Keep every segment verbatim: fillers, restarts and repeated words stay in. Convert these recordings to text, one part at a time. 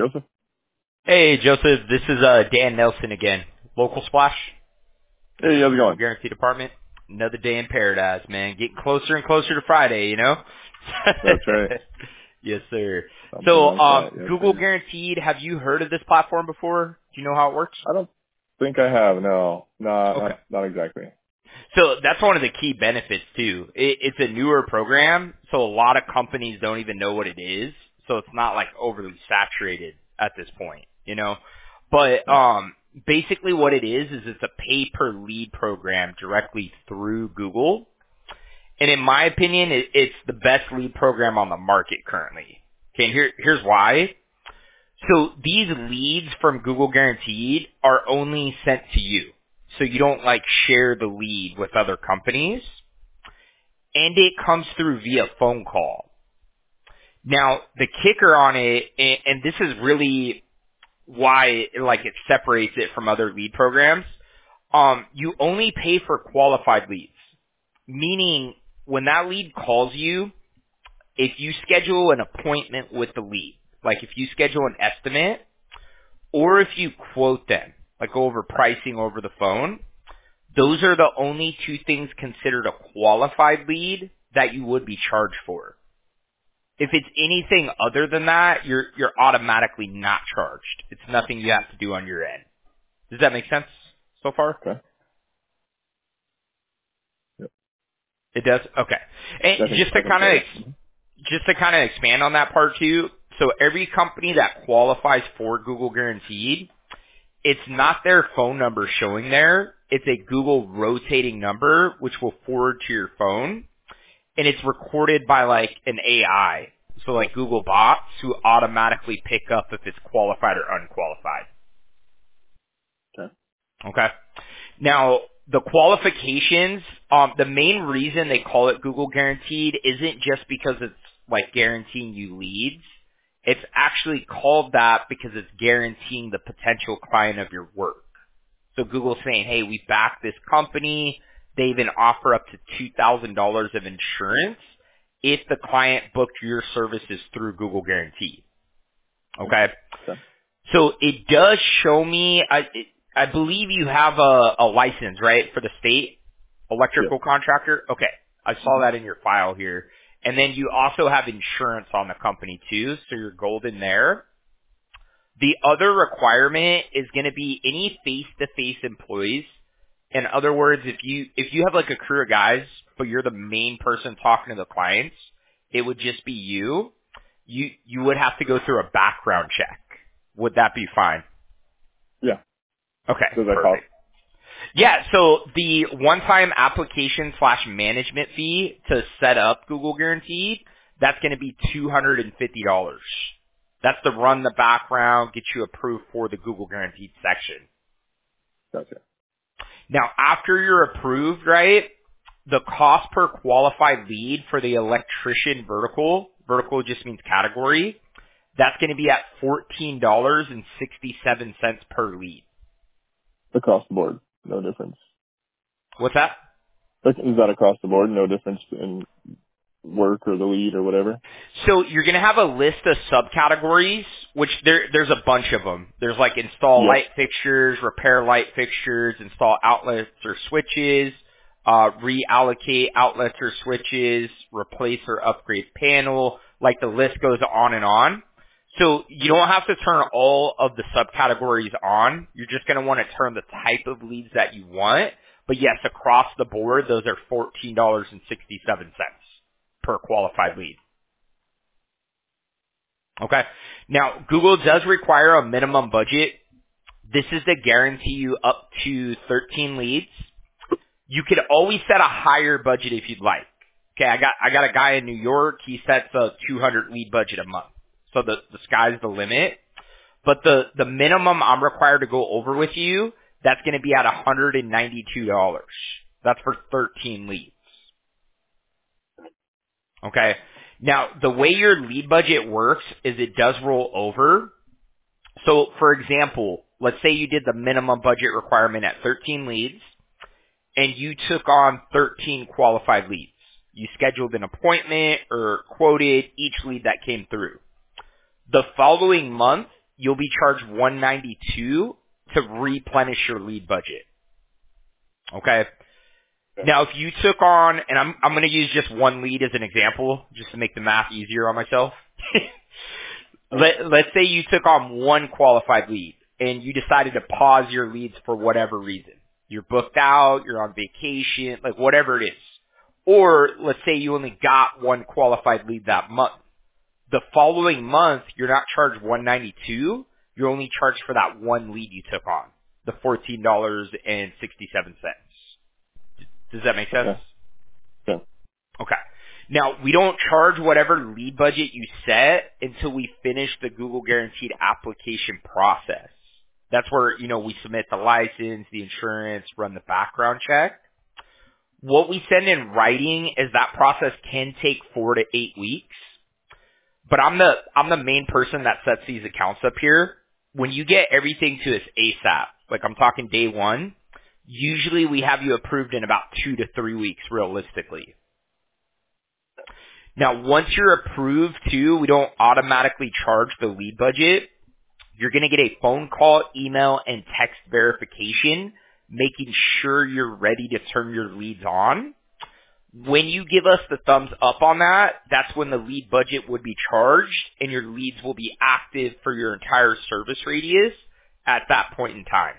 Joseph? Hey, Joseph. This is uh, Dan Nelson again. Local Splash. Hey, how's it Google going? Guarantee Department. Another day in paradise, man. Getting closer and closer to Friday, you know? That's right. Yes, sir. Something So, like that. um, Yes, Google sir. Guaranteed, have you heard of this platform before? Do you know how it works? I don't think I have. No, not Okay. not not exactly. So that's one of the key benefits too. It, it's a newer program, so a lot of companies don't even know what it is. So it's not like overly saturated at this point, you know. But Yeah. um, basically, what it is is it's a pay per lead program directly through Google, and in my opinion, it, it's the best lead program on the market currently. Okay, and here here's why. So these leads from Google Guaranteed are only sent to you. So you don't like share the lead with other companies. And it comes through via phone call. Now, the kicker on it, and, and this is really why like it separates it from other lead programs, um, you only pay for qualified leads. Meaning when that lead calls you, if you schedule an appointment with the lead, like if you schedule an estimate, or if you quote them, like go over pricing over the phone, those are the only two things considered a qualified lead that you would be charged for. If it's anything other than that, you're you're automatically not charged. It's nothing you have to do on your end. Does that make sense so far? Okay. Yep. It does? Okay. And I can just I to can kind say of that. Mhm. just to kind of expand on that part too, so every company that qualifies for Google Guaranteed, it's not their phone number showing there. It's a Google rotating number, which will forward to your phone. And it's recorded by like an A I. So like Google bots who automatically pick up if it's qualified or unqualified. Okay. Okay. Now, the qualifications, um, the main reason they call it Google Guaranteed isn't just because it's like guaranteeing you leads. It's actually called that because it's guaranteeing the potential client of your work. So Google's saying, hey, we back this company. They even offer up to two thousand dollars of insurance if the client booked your services through Google Guarantee. Okay? Okay. So it does show me, I, it, I believe you have a, a license, right, for the state Yes. electrical contractor? Okay. I saw Mm-hmm. that in your file here. And then you also have insurance on the company too, so you're golden there. The other requirement is going to be any face-to-face employees. In other words, if you if you have like a crew of guys, but you're the main person talking to the clients, it would just be you. You you would have to go through a background check. Would that be fine? Yeah. Okay, Does that cost? perfect. Yeah, so the one-time application slash management fee to set up Google Guaranteed, that's going to be two hundred fifty dollars. That's to run the background, get you approved for the Google Guaranteed section. Gotcha. Now, after you're approved, right, the cost per qualified lead for the electrician vertical, vertical just means category, that's going to be at fourteen dollars and sixty-seven cents per lead. Across the board, no difference. What's that? Like, is that across the board? No difference in work or the lead or whatever? So you're going to have a list of subcategories, which there, there's a bunch of them. There's like install Yep. light fixtures, repair light fixtures, install outlets or switches, uh, reallocate outlets or switches, replace or upgrade panel, like the list goes on and on. So you don't have to turn all of the subcategories on. You're just going to want to turn the type of leads that you want. But yes, across the board, those are fourteen dollars and sixty-seven cents per qualified lead. Okay. Now, Google does require a minimum budget. This is to guarantee you up to thirteen leads. You could always set a higher budget if you'd like. Okay, I got I got a guy in New York. He sets a two hundred lead budget a month. So the the sky's the limit. But the the minimum I'm required to go over with you, that's going to be at one hundred ninety-two dollars. That's for thirteen leads. Okay. Now, the way your lead budget works is it does roll over. So, for example, let's say you did the minimum budget requirement at thirteen leads, and you took on thirteen qualified leads. You scheduled an appointment or quoted each lead that came through. The following month, you'll be charged one ninety-two to replenish your lead budget. Okay. Okay. Now, if you took on, and I'm I'm going to use just one lead as an example, just to make the math easier on myself. Let let's say you took on one qualified lead, and you decided to pause your leads for whatever reason. You're booked out, you're on vacation, like whatever it is. Or let's say you only got one qualified lead that month. The following month, you're not charged one ninety-two. You're only charged for that one lead you took on, the fourteen dollars and sixty-seven cents. Does that make sense? Okay. Yeah. Okay. Now, we don't charge whatever lead budget you set until we finish the Google Guaranteed application process. That's where, you know, we submit the license, the insurance, run the background check. What we send in writing is that process can take four to eight weeks. But I'm the I'm the main person that sets these accounts up here. When you get everything to us ASAP, like I'm talking day one, usually we have you approved in about two to three weeks realistically. Now, once you're approved too, we don't automatically charge the lead budget. You're going to get a phone call, email, and text verification, making sure you're ready to turn your leads on. When you give us the thumbs up on that, that's when the lead budget would be charged and your leads will be active for your entire service radius at that point in time.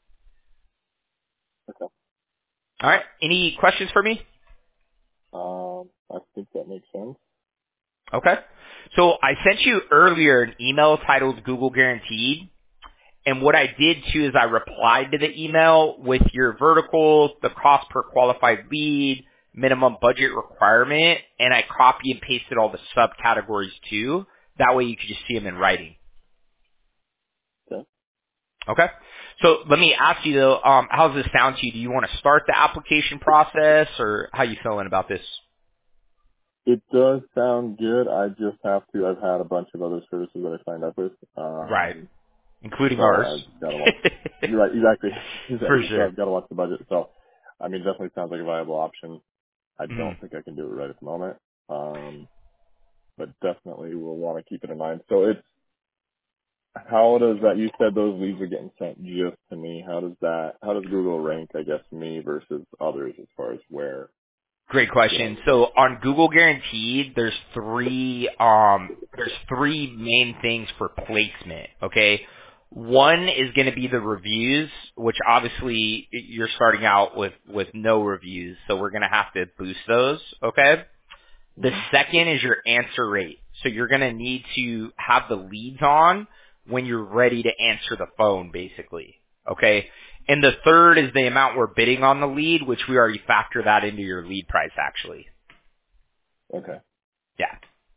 Okay. All right. Any questions for me? Um, I think that makes sense. Okay. So I sent you earlier an email titled Google Guaranteed. And what I did too is I replied to the email with your vertical, the cost per qualified lead, minimum budget requirement, and I copy and pasted all the subcategories too. That way you can just see them in writing. Okay. Okay. So let me ask you though, um, how does this sound to you? Do you want to start the application process, or how you feeling about this? It does sound good. I just have to. I've had a bunch of other services that I signed up with. Right. Um, Including so ours. I just gotta watch. You're right. Exactly. For Exactly. So sure. I've got to watch the budget. So, I mean, definitely sounds like a viable option. I Mm. don't think I can do it right at the moment. Um, but definitely we'll want to keep it in mind. So it's, how does that, you said those leads are getting sent just to me. How does that, how does Google rank, I guess, me versus others as far as where, Great you know, question. So on Google Guaranteed, there's three um there's three main things for placement, okay? One is going to be the reviews, which obviously you're starting out with with no reviews, so we're going to have to boost those, okay? The Mhm. second is your answer rate. So you're going to need to have the leads on when you're ready to answer the phone, basically. Okay? And the third is the amount we're bidding on the lead, which we already factor that into your lead price, actually. Okay. Yeah.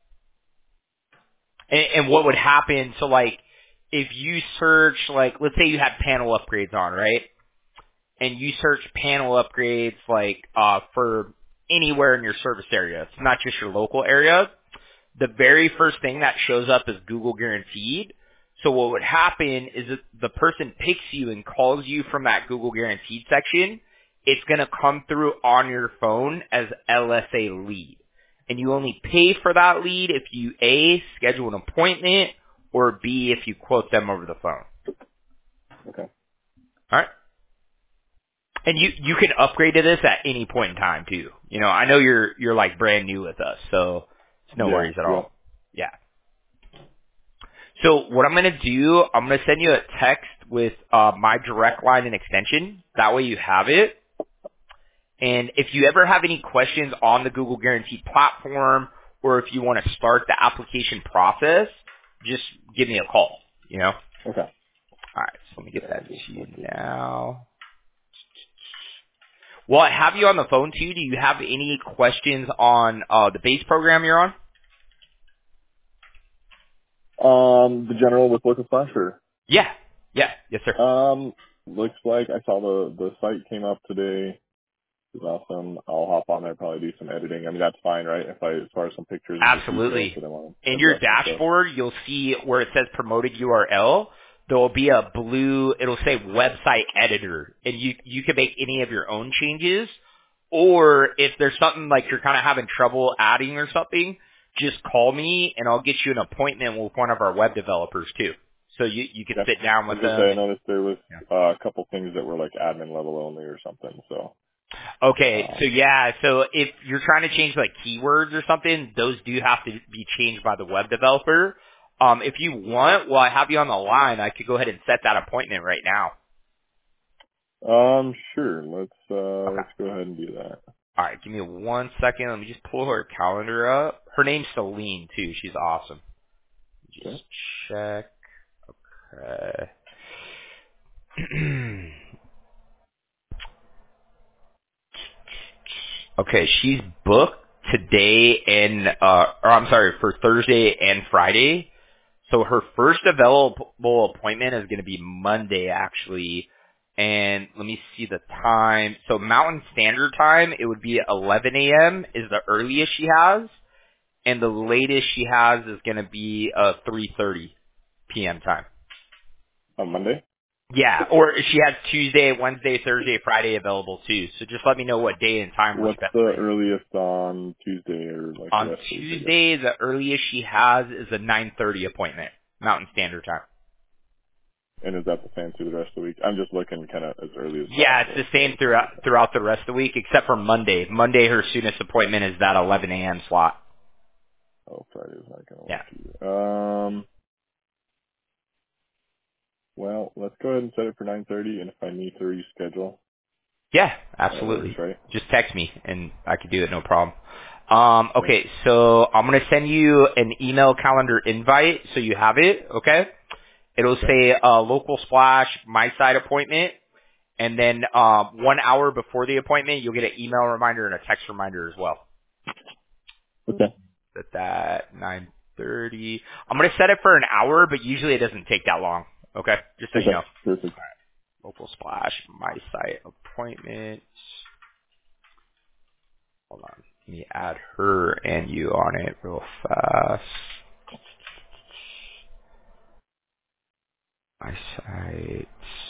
And, and what would happen, so like, if you search, like, let's say you had panel upgrades on, right? And you search panel upgrades, like, uh, for anywhere in your service area. It's not just your local area. The very first thing that shows up is Google Guaranteed. So what would happen is that the person picks you and calls you from that Google Guaranteed section. It's going to come through on your phone as L S A lead. And you only pay for that lead if you A, schedule an appointment, or B, if you quote them over the phone. Okay. All right? And you, you can upgrade to this at any point in time too. You know, I know you're, you're like brand new with us, so it's no Yeah. worries at Yeah. all. Yeah. So what I'm going to do, I'm going to send you a text with uh, my direct line and extension. That way you have it. And if you ever have any questions on the Google Guaranteed platform, or if you want to start the application process, just give me a call, you know? Okay. All right, so let me get Yeah, that just to you looking. now. Well, I have you on the phone too. Do you have any questions on uh, the base program you're on? Um, the general with Local Flash, or? Yeah. Yeah. Yes, sir. Um, looks like I saw the, the site came up today. It's awesome. I'll hop on there, probably do some editing. I mean, that's fine, right? If I, as far as some pictures and just details Absolutely. that I want to In your adjust and stuff. dashboard, you'll see where it says promoted U R L. There will be a blue, it'll say website editor, and you you can make any of your own changes. Or if there's something like you're kind of having trouble adding or something, just call me and I'll get you an appointment with one of our web developers too. So you you could Yeah. sit down I with was gonna say them. I And, noticed there was yeah. uh, a couple things that were like admin level only or something. So Okay, so um, yeah, so if you're trying to change like keywords or something, those do have to be changed by the web developer. Um, if you want, while I have you on the line, I could go ahead and set that appointment right now. um, sure. Let's uh, Okay. let's go ahead and do that. All right, give me one second. Let me just pull her calendar up. Her name's Celine too. She's awesome. Okay. Just check. Okay. Okay, she's booked today and uh or I'm sorry, for Thursday and Friday. So her first available appointment is going to be Monday actually. And let me see the time. So Mountain Standard Time, it would be eleven a.m. is the earliest she has, and the latest she has is going to be uh three thirty p.m. time. On Monday. Yeah, or she has Tuesday, Wednesday, Thursday, Friday available too. So just let me know what day and time works What's best for the you. earliest on Tuesday or like the On rest of the week? I guess. Tuesday, the earliest she has is a nine thirty appointment, Mountain Standard Time. And is that the same through the rest of the week? I'm just looking kind of as early as Yeah, it's possible. the So same it's just throughout okay. throughout the rest of the week, except for Monday. Monday, her soonest appointment is that eleven a.m. slot. Oh, Friday's not gonna Yeah. work either. Um, well, let's go ahead and set it for nine thirty, and if I need to reschedule, Yeah, that works, absolutely. right? Just text me and I could do it, no problem. Um, Okay. okay, so I'm gonna send you an email calendar invite so you have it. Okay. It'll Okay. say uh, local splash, my side appointment, and then um, one hour before the appointment, you'll get an email reminder and a text reminder as well. Okay. At that nine thirty. I'm gonna set it for an hour, but usually it doesn't take that long. Okay, just so you Okay. know. Perfect. Local splash, my site appointments. Hold on, let me add her and you on it real fast. My site.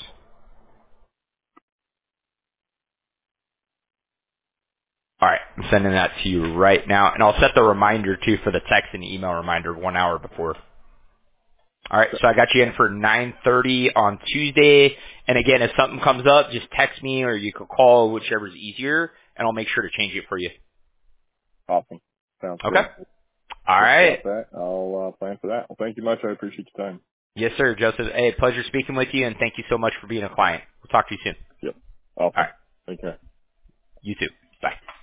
All right, I'm sending that to you right now, and I'll set the reminder too for the text and email reminder one hour before. All right, Okay. so I got you in for nine thirty on Tuesday. And again, if something comes up, just text me or you can call, whichever's easier, and I'll make sure to change it for you. Awesome. Sounds Okay? good. All Yep. right. Got that. I'll uh, plan for that. Well, thank you much. I appreciate your time. Yes, sir, Joseph. Hey, pleasure speaking with you, and thank you so much for being a client. We'll talk to you soon. Yep. All Awesome. right. Take care. You too. Bye.